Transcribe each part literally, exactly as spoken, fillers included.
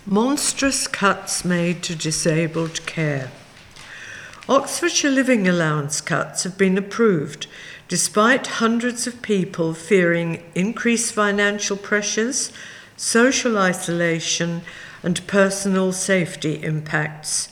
Monstrous cuts made to disabled care. Oxfordshire living allowance cuts have been approved, despite hundreds of people fearing increased financial pressures, social isolation, and personal safety impacts.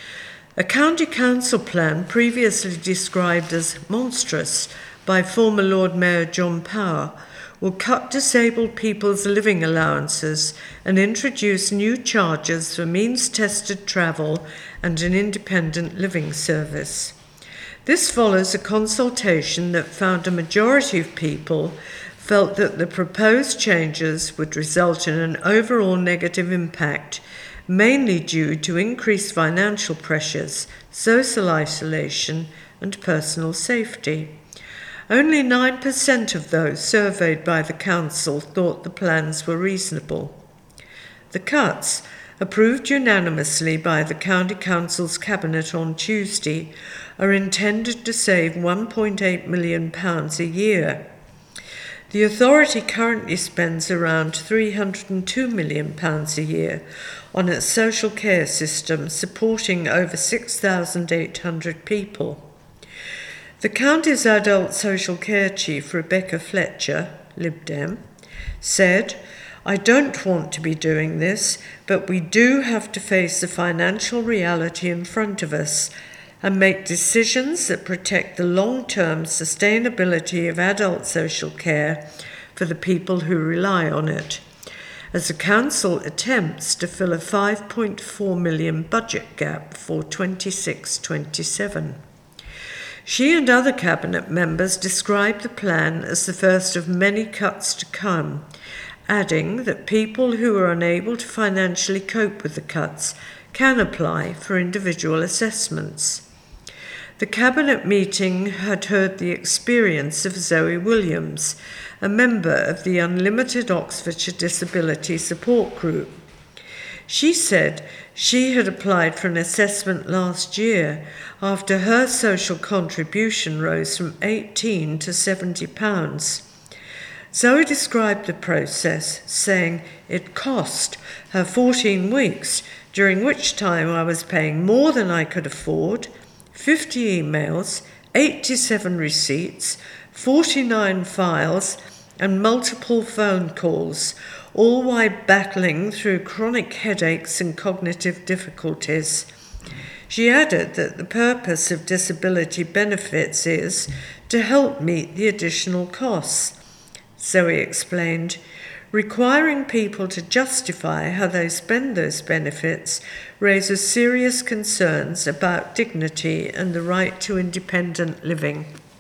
A county council plan previously described as monstrous by former Lord Mayor John Power will cut disabled people's living allowances and introduce new charges for means-tested travel and an independent living service. This follows a consultation that found a majority of people felt that the proposed changes would result in an overall negative impact, mainly due to increased financial pressures, social isolation, and personal safety. Only nine percent of those surveyed by the council thought the plans were reasonable. The cuts, approved unanimously by the County Council's Cabinet on Tuesday, are intended to save one point eight million pounds a year. The authority currently spends around three hundred two million pounds a year on its social care system, supporting over six thousand eight hundred people. The county's adult social care chief, Rebecca Fletcher, Lib Dem, said, "I don't want to be doing this, but we do have to face the financial reality in front of us and make decisions that protect the long-term sustainability of adult social care for the people who rely on it, as the council attempts to fill a five point four million budget gap for twenty-six twenty-seven. She and other cabinet members described the plan as the first of many cuts to come, adding that people who are unable to financially cope with the cuts can apply for individual assessments. The cabinet meeting had heard the experience of Zoe Williams, a member of the Unlimited Oxfordshire Disability Support Group. She said she had applied for an assessment last year after her social contribution rose from eighteen to seventy pounds. Zoe described the process, saying it cost her fourteen weeks, during which time I was paying more than I could afford, fifty emails, eighty-seven receipts, forty-nine files, and multiple phone calls, all while battling through chronic headaches and cognitive difficulties. She added that the purpose of disability benefits is to help meet the additional costs. Zoe explained, requiring people to justify how they spend those benefits raises serious concerns about dignity and the right to independent living.